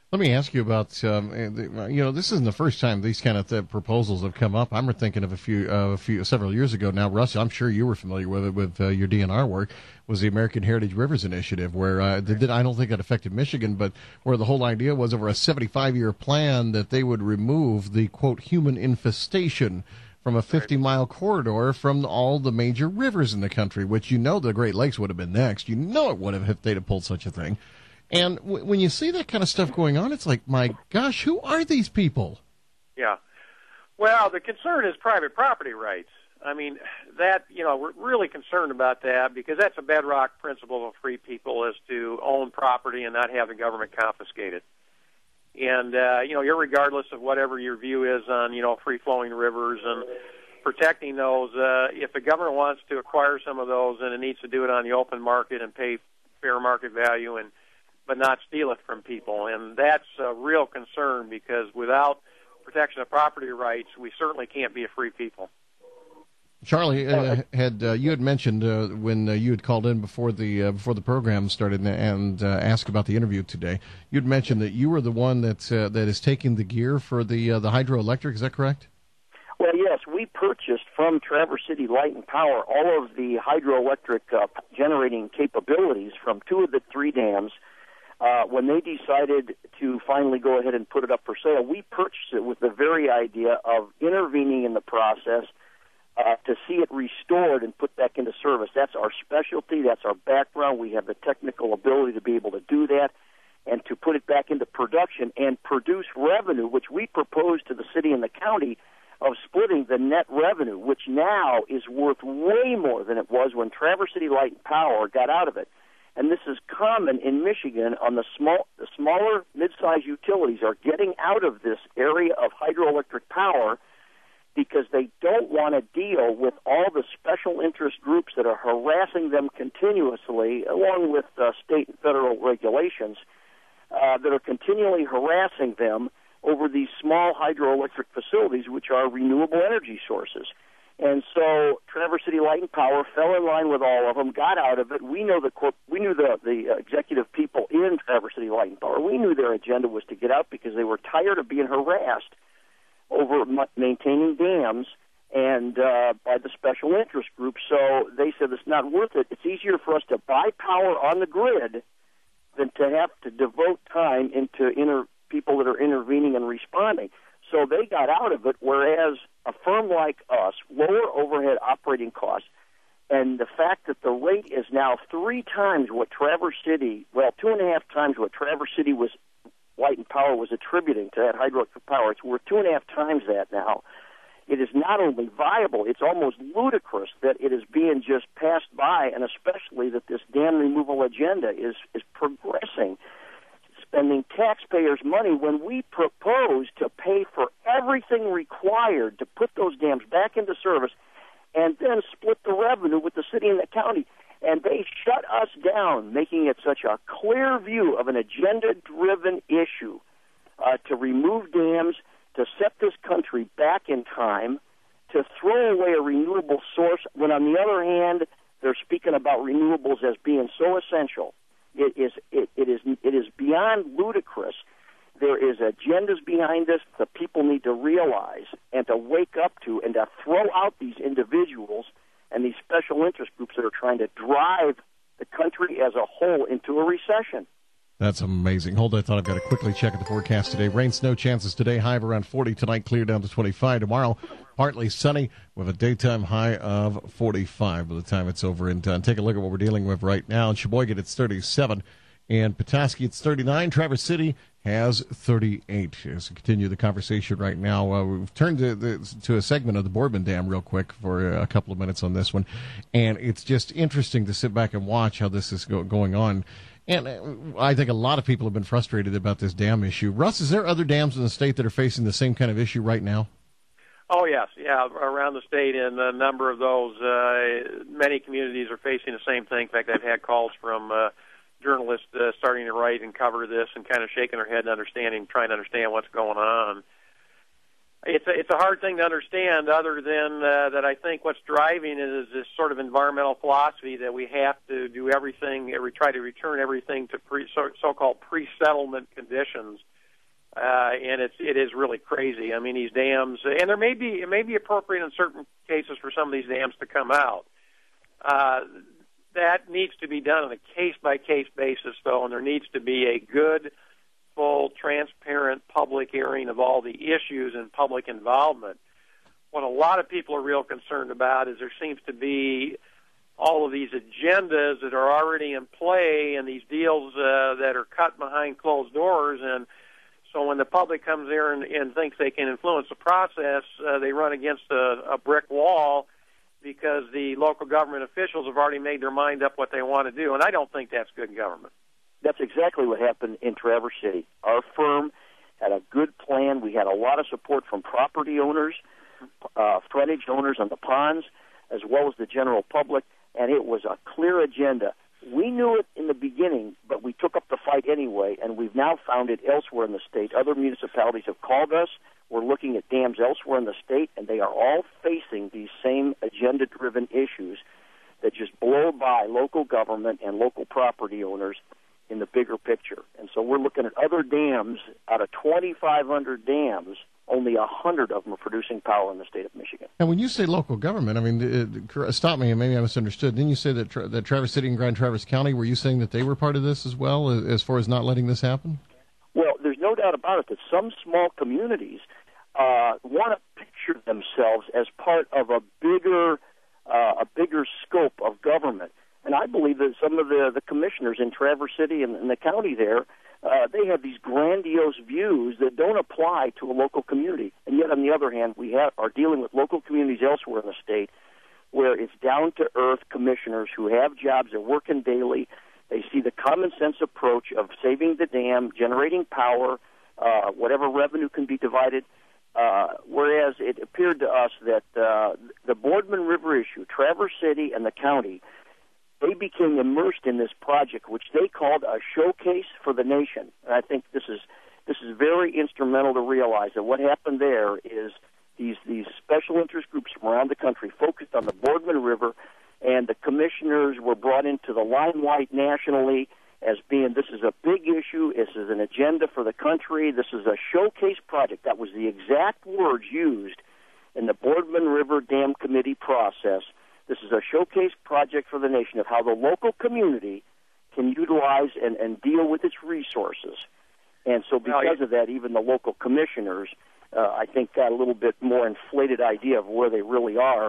Let me ask you about, this isn't the first time these kind of proposals have come up. I'm thinking of several years ago now. Russ, I'm sure you were familiar with it with your DNR work, was the American Heritage Rivers Initiative, where I don't think that affected Michigan, but where the whole idea was over a 75-year plan that they would remove the, quote, human infestation from a 50-mile corridor from all the major rivers in the country, which the Great Lakes would have been next. It would have if they'd have pulled such a thing. And when you see that kind of stuff going on, it's like, my gosh, who are these people? Yeah. Well, the concern is private property rights. I mean, we're really concerned about that because that's a bedrock principle of free people is to own property and not have the government confiscate it. And, irregardless of whatever your view is on, free-flowing rivers and protecting those, if the government wants to acquire some of those, then it needs to do it on the open market and pay fair market value but not steal it from people. And that's a real concern because without protection of property rights, we certainly can't be a free people. Charlie, you had mentioned when you had called in before the program started and asked about the interview today, you'd mentioned that you were the one that is taking the gear for the hydroelectric. Is that correct? Well, yes, we purchased from Traverse City Light and Power all of the hydroelectric generating capabilities from two of the three dams. When they decided to finally go ahead and put it up for sale, we purchased it with the very idea of intervening in the process to see it restored and put back into service. That's our specialty. That's our background. We have the technical ability to be able to do that and to put it back into production and produce revenue, which we proposed to the city and the county of splitting the net revenue, which now is worth way more than it was when Traverse City Light and Power got out of it. And this is common in Michigan on the smaller, mid-sized utilities are getting out of this area of hydroelectric power because they don't want to deal with all the special interest groups that are harassing them continuously, along with state and federal regulations that are continually harassing them over these small hydroelectric facilities, which are renewable energy sources. And so Traverse City Light and Power fell in line with all of them, got out of it. We knew the executive people in Traverse City Light and Power. We knew their agenda was to get out because they were tired of being harassed over maintaining dams and by the special interest groups. So they said it's not worth it. It's easier for us to buy power on the grid than to have to devote time into people that are intervening and responding. So they got out of it, whereas a firm like us, lower overhead operating costs, and the fact that the rate is now 3 times what Traverse City, 2.5 times what Traverse City was, Light and Power was attributing to that hydroelectric power. It's worth 2.5 times that now. It is not only viable, it's almost ludicrous that it is being just passed by, and especially that this dam removal agenda is progressing, spending taxpayers' money when we propose to pay for everything required to put those dams back into service and then split the revenue with the city and the county. And they shut us down, making it such a clear view of an agenda-driven issue to remove dams, to set this country back in time, to throw away a renewable source, when on the other hand, they're speaking about renewables as being so essential. It is beyond ludicrous. There is agendas behind this that people need to realize and to wake up to and to throw out these individuals and these special interest groups that are trying to drive the country as a whole into a recession. That's amazing. Hold that thought. I've got to quickly check at the forecast today. Rain, snow chances today, high of around 40. Tonight, clear down to 25. Tomorrow, partly sunny with a daytime high of 45 by the time it's over and done. Take a look at what we're dealing with right now. In Sheboygan, it's 37. In Petoskey, it's 39. Traverse City has 38. As we continue the conversation right now, we've turned to a segment of the Boardman Dam real quick for a couple of minutes on this one. And it's just interesting to sit back and watch how this is going on. And I think a lot of people have been frustrated about this dam issue. Russ, is there other dams in the state that are facing the same kind of issue right now? Oh, yes. Yeah, around the state, and a number of those, many communities are facing the same thing. In fact, I've had calls from journalists starting to write and cover this and kind of shaking their head and trying to understand what's going on. It's a hard thing to understand, other than that I think what's driving it is this sort of environmental philosophy that we have to do everything, we try to return everything to so-called pre-settlement conditions. And it is really crazy. I mean, these dams, and it may be appropriate in certain cases for some of these dams to come out. That needs to be done on a case-by-case basis, though, and there needs to be a good, full, transparent public hearing of all the issues and public involvement. What a lot of people are real concerned about is there seems to be all of these agendas that are already in play and these deals that are cut behind closed doors. And so when the public comes there and thinks they can influence the process, they run against a brick wall because the local government officials have already made their mind up what they want to do. And I don't think that's good government. That's exactly what happened in Traverse City. Our firm had a good plan. We had a lot of support from property owners, frontage owners on the ponds, as well as the general public, and it was a clear agenda. We knew it in the beginning, but we took up the fight anyway, and we've now found it elsewhere in the state. Other municipalities have called us. We're looking at dams elsewhere in the state, and they are all facing these same agenda-driven issues that just blow by local government and local property owners in the bigger picture. And so we're looking at other dams. Out of 2,500 dams, only 100 of them are producing power in the state of Michigan. And when you say local government, I mean, stop me, and maybe I misunderstood. Didn't you say that that Traverse City and Grand Traverse County, were you saying that they were part of this as well, as far as not letting this happen? Well, there's no doubt about it that some small communities want to picture themselves as part of a bigger scope of government. And I believe that some of the commissioners in Traverse City and the county there, they have these grandiose views that don't apply to a local community. And yet, on the other hand, we are dealing with local communities elsewhere in the state where it's down-to-earth commissioners who have jobs, they're working daily, they see the common-sense approach of saving the dam, generating power, whatever revenue can be divided, whereas it appeared to us that the Boardman River issue, Traverse City and the county, they became immersed in this project, which they called a showcase for the nation. And I think this is very instrumental to realize that what happened there is these special interest groups from around the country focused on the Boardman River, and the commissioners were brought into the limelight nationally as being, this is a big issue, this is an agenda for the country, this is a showcase project. That was the exact words used in the Boardman River Dam Committee process. This is a showcase project for the nation of how the local community can utilize and deal with its resources. And so because of that, even the local commissioners, I think, got a little bit more inflated idea of where they really are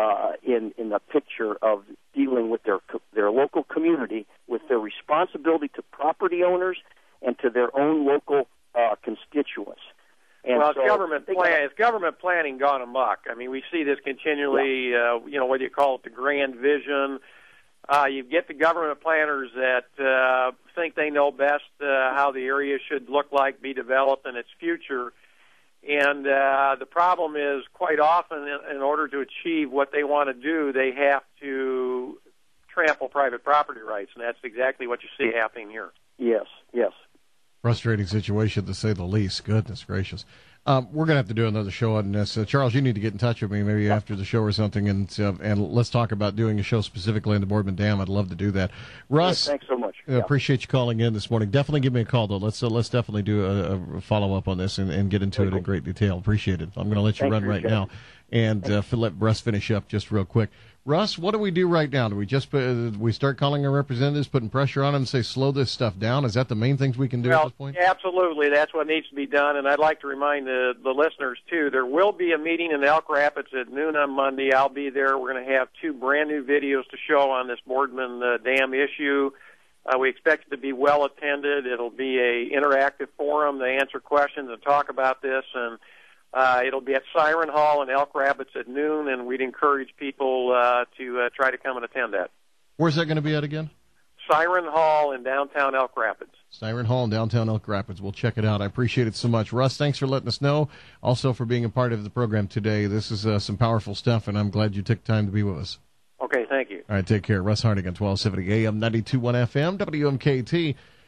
in the picture of dealing with their local community, with their responsibility to property owners and to their own local constituents. And well, so it's government planning gone amok. I mean, we see this continually, whether you call it the grand vision. You get the government planners that think they know best how the area should look like, be developed, and its future. And the problem is, quite often, in order to achieve what they want to do, they have to trample private property rights, and that's exactly what you see happening here. Yes. Frustrating situation, to say the least. Goodness gracious. We're going to have to do another show on this. Charles, you need to get in touch with me maybe after the show or something, and let's talk about doing a show specifically on the Boardman Dam. I'd love to do that. Russ, thanks so much. Appreciate you calling in this morning. Definitely give me a call, though. Let's definitely do a follow-up on this and get into it in great detail. Appreciate it. I'm going to let you run right now and let Russ finish up just real quick. Russ, what do we do right now? Do we just we start calling our representatives, putting pressure on them, and say slow this stuff down? Is that the main things we can do at this point? Absolutely. That's what needs to be done. And I'd like to remind the listeners, too, there will be a meeting in Elk Rapids at noon on Monday. I'll be there. We're going to have 2 brand-new videos to show on this Boardman Dam issue. We expect it to be well attended. It'll be a interactive forum to answer questions and talk about this. And it'll be at Siren Hall in Elk Rapids at noon, and we'd encourage people to try to come and attend that. Where's that going to be at again? Siren Hall in downtown Elk Rapids. Siren Hall in downtown Elk Rapids. We'll check it out. I appreciate it so much. Russ, thanks for letting us know. Also for being a part of the program today. This is some powerful stuff, and I'm glad you took time to be with us. Okay, thank you. All right, take care. Russ Hardigan, 1270 AM, 92.1 FM, WMKT.